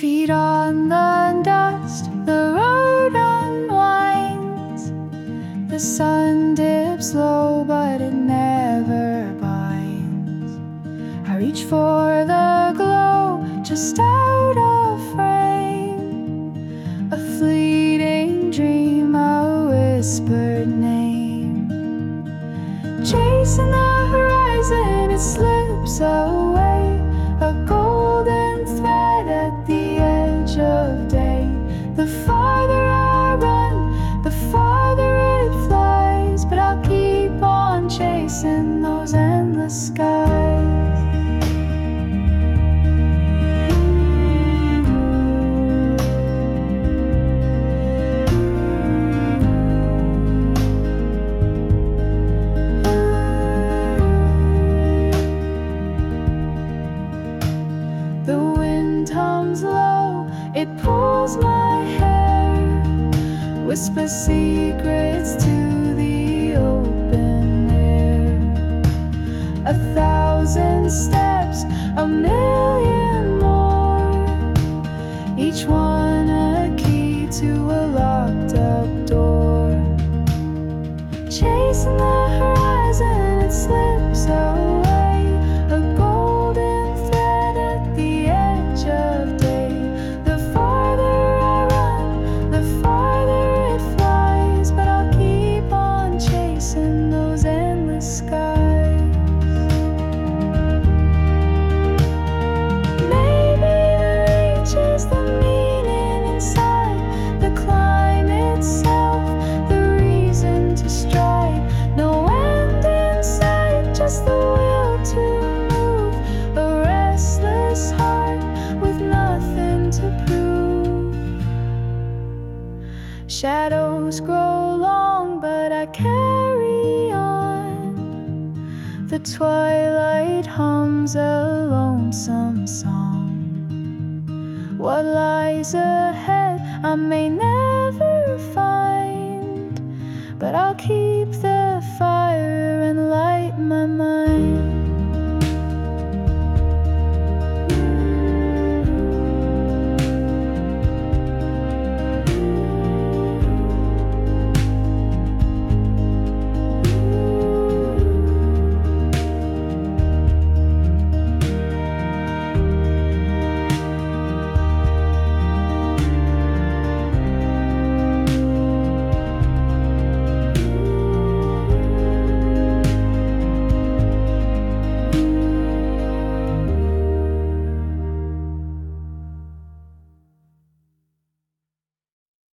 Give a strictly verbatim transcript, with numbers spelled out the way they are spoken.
Feet on the dust, the road unwinds. The sun dips low, but it never binds. I reach for the glow, just out of frame. A fleeting dream, a whispered name. Chasing the horizon, it slips away. A golden thread at the edge of day. The farther I run, the farther it flies. But I'll keep on chasing those endless skies. The wind hums low, it pulls my hair, whispers secrets to the open air. A thousand steps, a million more, each one a key to a locked up door. Chasing the horizon, it slips away. Shadows grow long, but I carry on. The twilight hums a lonesome song. What lies ahead I may never find, but I'll keep the fire and light my mind.